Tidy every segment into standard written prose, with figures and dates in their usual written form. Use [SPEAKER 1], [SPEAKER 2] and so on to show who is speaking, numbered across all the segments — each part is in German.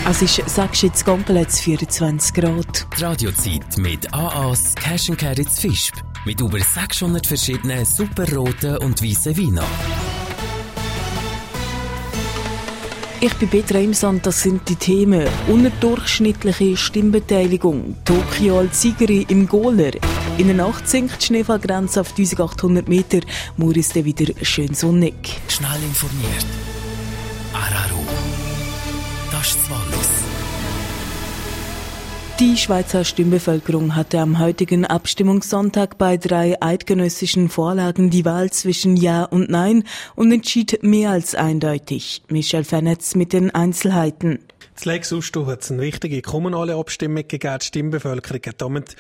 [SPEAKER 1] Es ist, sagst du jetzt, Gompelitz 24 Grad.
[SPEAKER 2] Die Radiozeit mit AAs Cash & Carry Fischb. Mit über 600 verschiedenen super roten und weißen Weinen.
[SPEAKER 1] Ich bin Petra Imsand, das sind die Themen. Unterdurchschnittliche Stimmbeteiligung. Tokio als Siegerin im Goaler. In der Nacht sinkt die Schneefallgrenze auf 1800 Meter. Morgen ist es wieder schön sonnig.
[SPEAKER 2] Schnell informiert. Araru. Das ist Wallis.
[SPEAKER 1] Die Schweizer Stimmbevölkerung hatte am heutigen Abstimmungssonntag bei 3 eidgenössischen Vorlagen die Wahl zwischen Ja und Nein und entschied mehr als eindeutig. Michel Fennetz mit den Einzelheiten.
[SPEAKER 3] Das Lex Usto hat eine wichtige kommunale Abstimmung gegeben. Die Stimmbevölkerung hat damit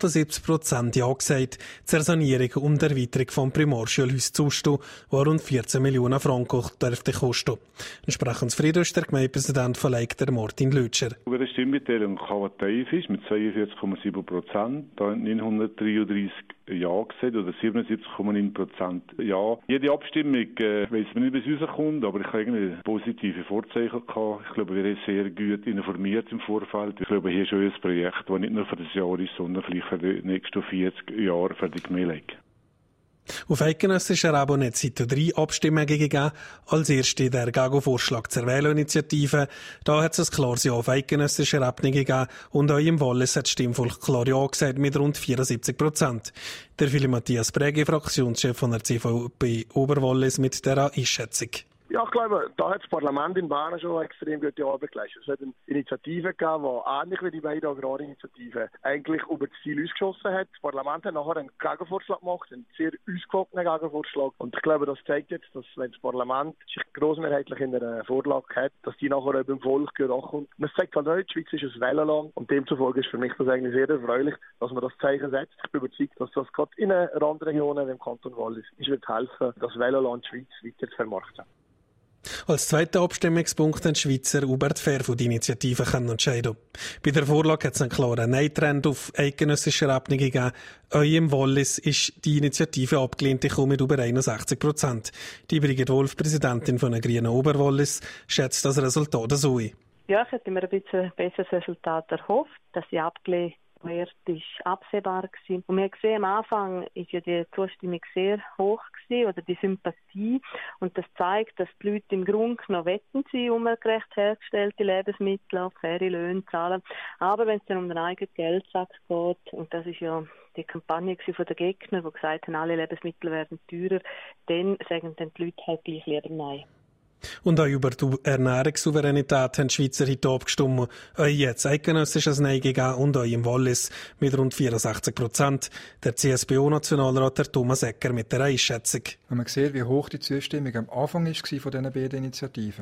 [SPEAKER 3] 78% Ja gesagt zur Sanierung und Erweiterung vom Primarschulhaus zu Usto, das rund 14 Millionen Franken dürfte kosten. Entsprechend zufrieden ist der Gemeindepräsident von Leik, der Martin Lütscher.
[SPEAKER 4] Über die Stimmbeteiligung tief ist mit 42,7%, da haben 933 Ja gesagt oder 77,9% Ja. Jede Abstimmung weiss man nicht, wie es rauskommt, aber ich habe irgendwie positive Vorzeichen gehabt. Ich glaube, wir sind sehr gut informiert im Vorfeld. Ich glaube, hier ist schon ein Projekt, das nicht nur für das Jahr ist, sondern vielleicht für die nächsten 40 Jahre für die Gemeinde.
[SPEAKER 3] Auf eidgenössischer Ebene hat es heute 3 Abstimmungen gegeben. Als erste der Gegenvorschlag zur Wählerinitiative. Da hat es ein klares Ja auf eidgenössischer Ebene gegeben und auch im Wallis hat das Stimmvolk klar Ja gesagt mit rund 74%. Der Philipp Matthias Präge, Fraktionschef von der CVP Oberwallis, mit dieser Einschätzung.
[SPEAKER 5] Ja, ich glaube, da hat das Parlament in Bern schon extrem gute Arbeit geleistet. Es hat eine Initiative gegeben, die ähnlich wie die beiden Agrarinitiativen eigentlich über das Ziel ausgeschossen hat. Das Parlament hat nachher einen Gegenvorschlag gemacht, einen sehr ausgewogenen Gegenvorschlag. Und ich glaube, das zeigt jetzt, dass wenn das Parlament sich grossmehrheitlich in einer Vorlage hat, dass die nachher auch beim Volk ankommt. Und es zeigt halt auch, die Schweiz ist ein Wählerland und demzufolge ist für mich das eigentlich sehr erfreulich, dass man das Zeichen setzt. Ich bin überzeugt, dass das gerade in Randregionen wie im Kanton Wallis wird helfen, das Wählerland Schweiz weiter zu vermarkten.
[SPEAKER 3] Als zweiter Abstimmungspunkt hat die Schweizer Hubert Fair von der Initiative entscheiden. Bei der Vorlage hat es einen klaren Nein-Trend auf eidgenössischer Ebene gegeben. Auch im Wallis ist die Initiative abgelehnt, mit über 61%. Die Brigitte Wolf, Präsidentin von der Grünen Oberwallis, schätzt das Resultat so ein.
[SPEAKER 6] Ja, ich hätte mir ein bisschen ein besseres Resultat erhofft, dass sie abgelehnt Wert ist absehbar gewesen. Und wir haben gesehen, am Anfang ist ja die Zustimmung sehr hoch gewesen, oder die Sympathie. Und das zeigt, dass die Leute im Grunde noch wetten sie, umweltgerecht hergestellte Lebensmittel auf faire Löhne zahlen. Aber wenn es dann um den eigenen Geldsack geht, und das ist ja die Kampagne von den Gegnern, die gesagt haben, alle Lebensmittel werden teurer, dann sagen dann die Leute halt gleich lieber Nein.
[SPEAKER 3] Und auch über die Ernährungssouveränität haben die Schweizer heute abgestimmt. Auch jetzt eidgenössisches Nein gegeben und auch im Wallis mit rund 64%. Der CSBO-Nationalrat, der Thomas Ecker, mit der Einschätzung.
[SPEAKER 7] Wenn man sieht, wie hoch die Zustimmung am Anfang war von diesen beiden Initiativen,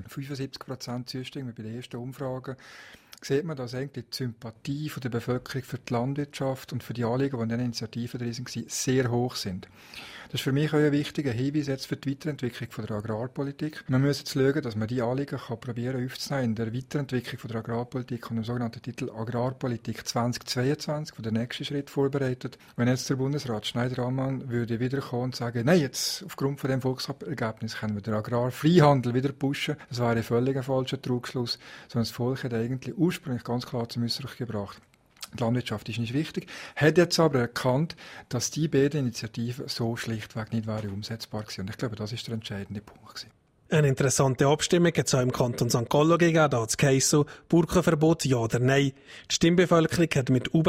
[SPEAKER 7] 75% Zustimmung bei den ersten Umfragen, sieht man, dass eigentlich die Sympathie der Bevölkerung für die Landwirtschaft und für die Anliegen, die in diesen Initiativen drin waren, sehr hoch sind. Das ist für mich auch ein wichtiger Hinweis jetzt für die Weiterentwicklung der Agrarpolitik. Man muss jetzt schauen, dass man die Anliegen probieren aufzunehmen in der Weiterentwicklung der Agrarpolitik und im sogenannten Titel Agrarpolitik 2022, wo der nächste Schritt vorbereitet. Wenn jetzt der Bundesrat Schneider-Ammann würde wiederkommen und sagen, nein, jetzt aufgrund von dem Volksergebnis können wir den Agrarfreihandel wieder pushen, das wäre völlig ein falscher Trugschluss, sondern das Volk hat eigentlich ursprünglich ganz klar zum Ausdruck gebracht, die Landwirtschaft ist nicht wichtig, hat jetzt aber erkannt, dass die beiden Initiativen so schlichtweg nicht umsetzbar waren. Und ich glaube, das ist der entscheidende Punkt gewesen.
[SPEAKER 3] Eine interessante Abstimmung hat es auch im Kanton St. Gallen gegeben, da hat es geheissen, Burkenverbot ja oder nein. Die Stimmbevölkerung hat mit über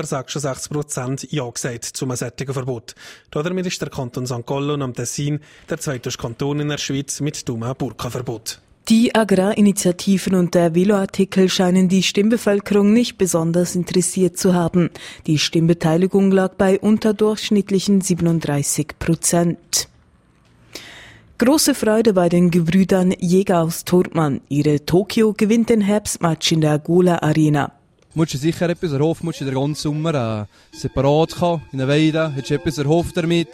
[SPEAKER 3] 66% Ja gesagt zum solchen Verbot. Damit ist der Kanton St. Gallen am Tessin der zweite Kanton in der Schweiz mit dummen Burkenverbot.
[SPEAKER 1] Die Agrarinitiativen und der Veloartikel scheinen die Stimmbevölkerung nicht besonders interessiert zu haben. Die Stimmbeteiligung lag bei unterdurchschnittlichen 37%. Große Freude bei den Gebrüdern Jäger aus Turtmann. Ihre Tokio gewinnt den Herbstmatch in der Gola Arena.
[SPEAKER 8] Musst du sicher etwas erhoffen, musst du den ganzen Sommer separat kommen, in der Weide, hättest du etwas erhofft damit,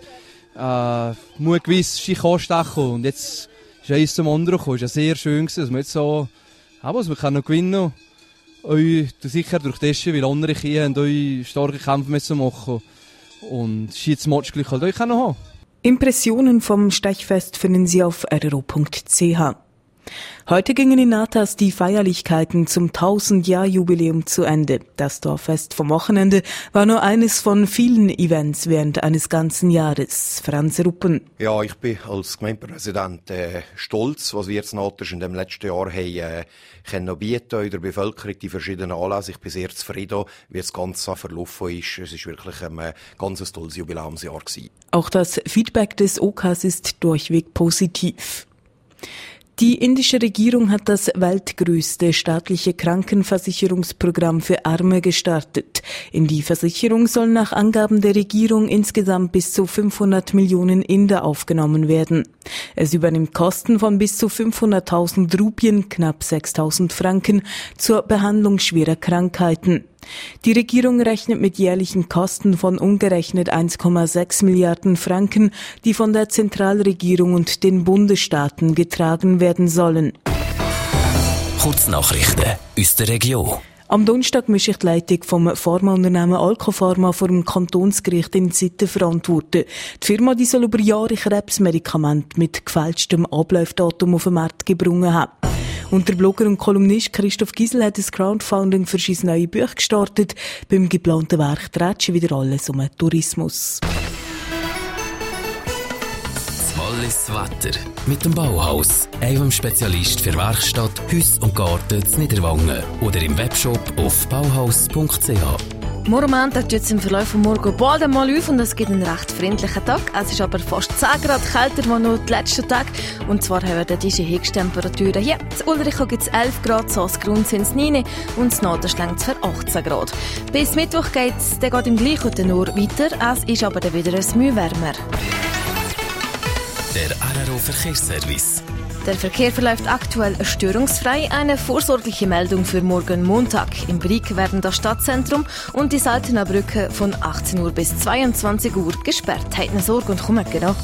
[SPEAKER 8] muss gewisse Kosten anstechen und jetzt ist eins zum anderen gekommen. Es war sehr schön, dass man jetzt so, aber man kann noch gewinnen. Euch sicher durch das, weil andere Kinder haben euch starke Kämpfe müssen machen und Schiedsmatch gleich halt euch auch noch haben.
[SPEAKER 1] Impressionen vom Stechfest finden Sie auf rro.ch. Heute gingen in Natas die Feierlichkeiten zum 1000-Jahr-Jubiläum zu Ende. Das Dorffest vom Wochenende war nur eines von vielen Events während eines ganzen Jahres. Franz Ruppen.
[SPEAKER 9] Ja, ich bin als Gemeindepräsident stolz, was wir jetzt Natas in dem letzten Jahr haben können bieten in der Bevölkerung, die verschiedenen Anlässe. Ich bin sehr zufrieden, wie das Ganze verlaufen ist. Es ist wirklich ein ganz tolles Jubiläumsjahr gewesen.
[SPEAKER 1] Auch das Feedback des OKs ist durchweg positiv. Die indische Regierung hat das weltgrößte staatliche Krankenversicherungsprogramm für Arme gestartet. In die Versicherung sollen nach Angaben der Regierung insgesamt bis zu 500 Millionen Inder aufgenommen werden. Es übernimmt Kosten von bis zu 500.000 Rupien, knapp 6.000 Franken, zur Behandlung schwerer Krankheiten. Die Regierung rechnet mit jährlichen Kosten von umgerechnet 1,6 Milliarden Franken, die von der Zentralregierung und den Bundesstaaten getragen werden sollen.
[SPEAKER 2] Kurznachrichten aus der Region.
[SPEAKER 1] Am Donnerstag muss sich die Leitung vom Pharmaunternehmen Alcopharma vor dem Kantonsgericht in Sitten verantworten. Die Firma die soll über Jahre Krebsmedikamente mit gefälschtem Ablaufdatum auf den Markt gebracht haben. Und der Blogger und Kolumnist Christoph Gisel hat das Crowdfunding für sein neues Buch gestartet. Beim geplanten Werk dreht schon wieder alles um den Tourismus.
[SPEAKER 2] Das Wallis Wetter mit dem Bauhaus, einem Spezialist für Werkstatt, Haus und Garten in Niederwangen oder im Webshop auf bauhaus.ch.
[SPEAKER 10] Morgen tut jetzt im Verlauf von morgen bald einmal auf und es gibt einen recht freundlichen Tag. Es ist aber fast 10 Grad kälter als noch die letzten Tage. Und zwar haben wir diese Höchsttemperaturen. Hier in Ulricha gibt es 11 Grad, Saasgrund sind es 9 und das Naden schlägt es für 18 Grad. Bis Mittwoch geht es dann im gleichen Tenor weiter. Es ist aber dann wieder ein Mühe wärmer.
[SPEAKER 2] Der RRO Verkehrsservice.
[SPEAKER 10] Der Verkehr verläuft aktuell störungsfrei. Eine vorsorgliche Meldung für morgen Montag. Im Brig werden das Stadtzentrum und die Saltener Brücke von 18 Uhr bis 22 Uhr gesperrt. Habt eine Sorge und kommt genau.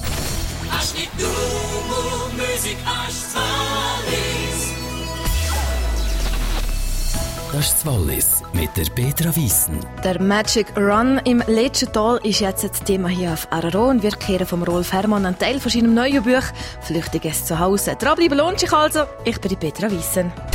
[SPEAKER 2] Das ist das Wallis mit der Petra Wiesen.
[SPEAKER 10] Der Magic Run im Letschental ist jetzt das Thema hier auf RRO und wir kehren vom Rolf Herrmann einen Teil von seinem neuen Buch «Flüchtiges Zuhause». Dranbleiben lohnt sich also. Ich bin die Petra Wiesen.